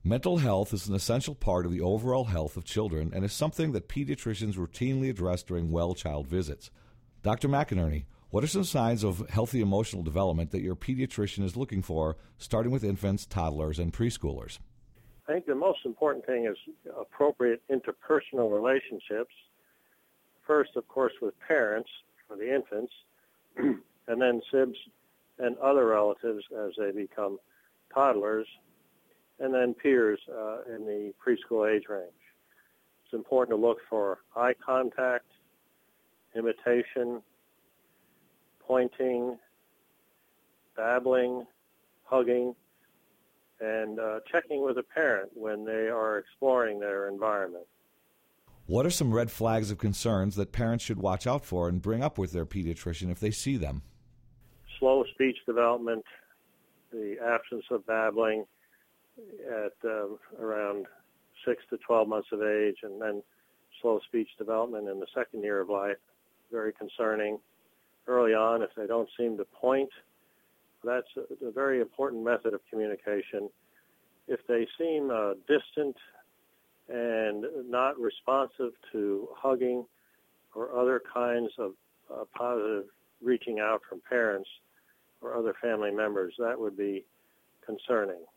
Mental health is an essential part of the overall health of children and is something that pediatricians routinely address during well-child visits. Dr. McInerney, what are some signs of healthy emotional development that your pediatrician is looking for, starting with infants, toddlers, and preschoolers? I think the most important thing is appropriate interpersonal relationships. First, of course, with parents for the infants, and then sibs and other relatives as they become toddlers, and then peers in the preschool age range. It's important to look for eye contact, imitation, pointing, babbling, hugging, and checking with a parent when they are exploring their environment. What are some red flags of concerns that parents should watch out for and bring up with their pediatrician if they see them? Slow speech development, the absence of babbling at around 6 to 12 months of age, and then slow speech development in the second year of life, very concerning. Early on, if they don't seem to point, that's a very important method of communication. If they seem distant and not responsive to hugging or other kinds of positive reaching out from parents or other family members, that would be concerning.